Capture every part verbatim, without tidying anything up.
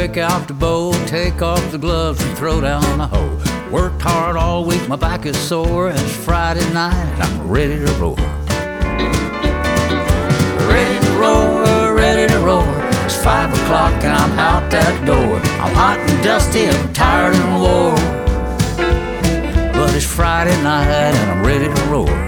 break out the bow, take off the gloves and throw down the hoe. Worked hard all week, my back is sore, and it's Friday night, I'm ready to roar. Ready to roar, ready to roar. It's five o'clock and I'm out that door. I'm hot and dusty, I'm tired and wore. But it's Friday night and I'm ready to roar.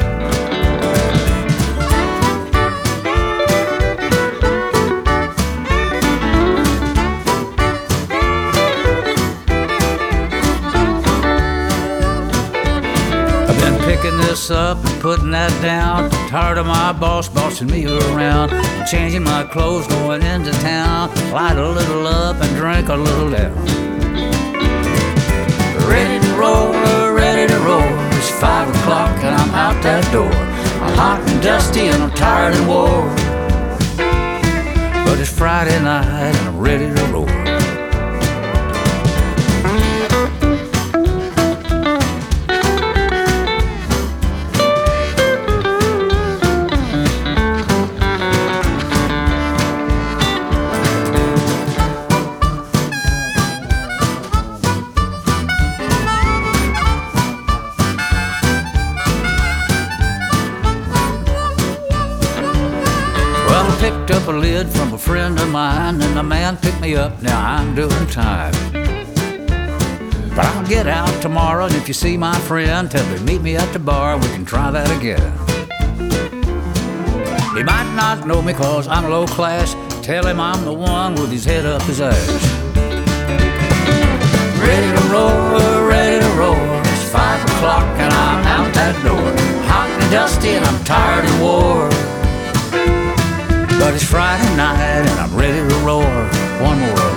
Picking this up and putting that down. Tired of my boss bossing me around. Changing my clothes, going into town. Light a little up and drink a little down. Ready to roll, ready to roll. It's five o'clock and I'm out that door. I'm hot and dusty and I'm tired and wore. But it's Friday night and I'm ready to roll. Picked up a lid from a friend of mine, and the man picked me up, now I'm doing time. But I'll get out tomorrow, and if you see my friend, tell him meet me at the bar, we can try that again. He might not know me cause I'm low class, tell him I'm the one with his head up his ass. Ready to roar, ready to roar, it's five o'clock and I'm out that door. Hot and dusty and I'm tired and wore. But it's Friday night and I'm ready to roar. One more